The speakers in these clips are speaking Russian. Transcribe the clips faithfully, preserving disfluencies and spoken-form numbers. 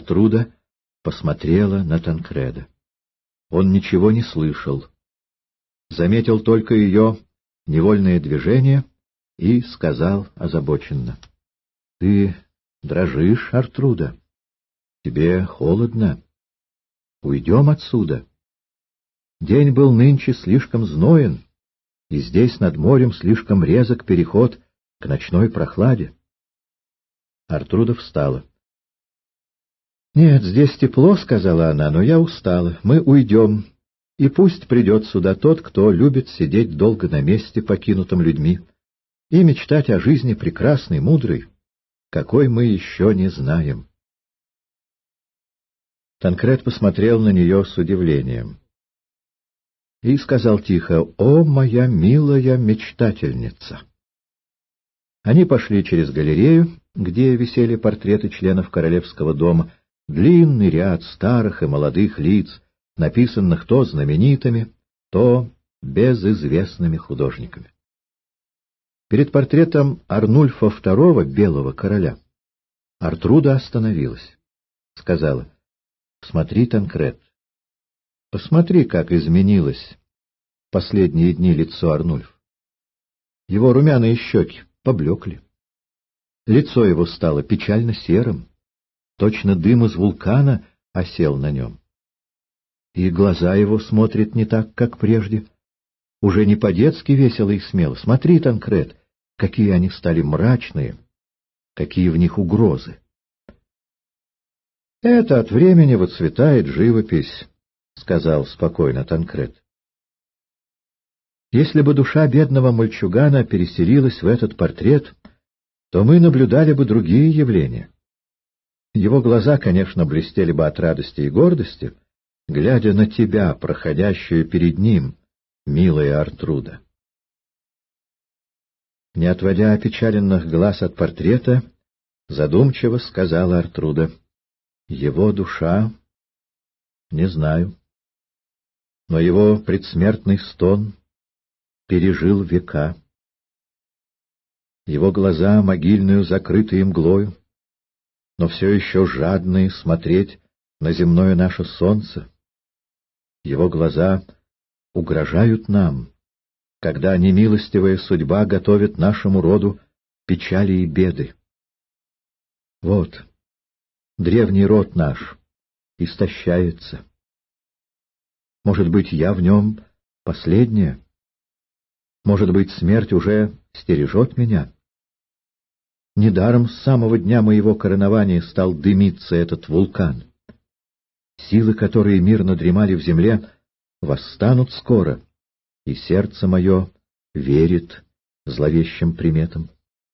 Артруда посмотрела на Танкреда. Он ничего не слышал. Заметил только ее невольное движение и сказал озабоченно: — Ты дрожишь, Артруда? Тебе холодно? Уйдем отсюда. День был нынче слишком зноен, и здесь над морем слишком резок переход к ночной прохладе. Артруда встала. — Нет, здесь тепло, — сказала она, — но я устала. Мы уйдем, и пусть придет сюда тот, кто любит сидеть долго на месте, покинутым людьми, и мечтать о жизни прекрасной, мудрой, какой мы еще не знаем. Танкред посмотрел на нее с удивлением и сказал тихо: «О, моя милая мечтательница!» Они пошли через галерею, где висели портреты членов королевского дома, длинный ряд старых и молодых лиц, написанных то знаменитыми, то безызвестными художниками. Перед портретом Арнульфа второго, белого короля, Артруда остановилась. Сказала: «Смотри, Танкред, посмотри, как изменилось в последние дни лицо Арнульфа. Его румяные щеки поблекли. Лицо его стало печально серым, точно дым из вулкана осел на нем. И глаза его смотрят не так, как прежде, уже не по-детски весело и смело. Смотри, Танкред, какие они стали мрачные, какие в них угрозы». «Это от времени выцветает живопись», — сказал спокойно Танкред. «Если бы душа бедного мальчугана переселилась в этот портрет, то мы наблюдали бы другие явления. Его глаза, конечно, блестели бы от радости и гордости, глядя на тебя, проходящую перед ним, милая Артруда». Не отводя опечаленных глаз от портрета, задумчиво сказала Артруда: «Его душа, не знаю, но его предсмертный стон пережил века. Его глаза, могильную закрытые мглою, но все еще жадные смотреть на земное наше солнце. Его глаза угрожают нам, когда немилостивая судьба готовит нашему роду печали и беды. Вот, древний род наш истощается. Может быть, я в нем последняя? Может быть, смерть уже стережет меня? Недаром с самого дня моего коронования стал дымиться этот вулкан. Силы, которые мирно дремали в земле, восстанут скоро, и сердце мое верит зловещим приметам».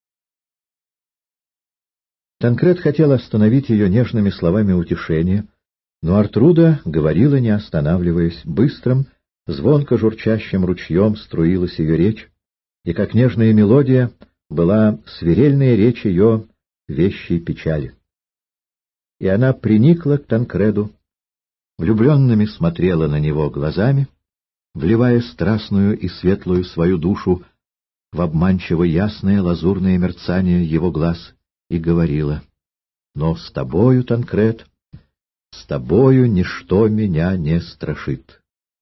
Танкред хотел остановить ее нежными словами утешения, но Артруда говорила, не останавливаясь. Быстрым, звонко журчащим ручьем струилась ее речь, и, как нежная мелодия, была свирельная речь ее вещей печали. И она приникла к Танкреду, влюбленными смотрела на него глазами, вливая страстную и светлую свою душу в обманчиво ясное лазурное мерцание его глаз, и говорила: «Но с тобою, Танкред, с тобою ничто меня не страшит».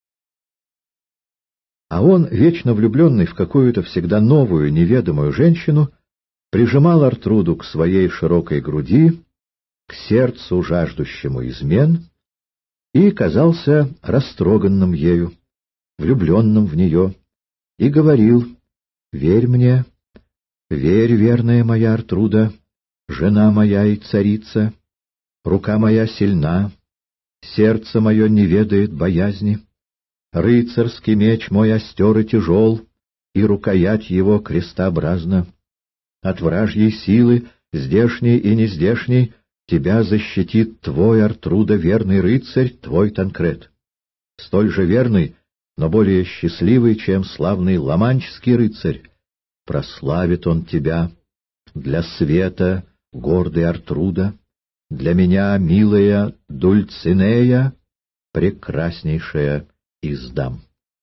А он, вечно влюбленный в какую-то всегда новую, неведомую женщину, прижимал Артруду к своей широкой груди, к сердцу, жаждущему измен, и казался растроганным ею, влюбленным в нее, и говорил: «Верь мне, верь, верная моя Артруда, жена моя и царица, рука моя сильна, сердце мое не ведает боязни, рыцарский меч мой остер и тяжел, и рукоять его крестообразна. От вражьей силы, здешней и нездешней, тебя защитит твой, Артруда, верный рыцарь, твой Танкред. Столь же верный, но более счастливый, чем славный ламанческий рыцарь. Прославит он тебя для света, гордый Артруда, для меня, милая Дульцинея, прекраснейшая из дам».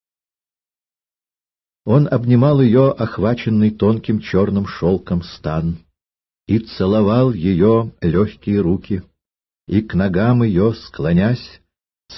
Он обнимал ее, охваченный тонким черным шелком стан, и целовал ее легкие руки, и, к ногам ее склонясь,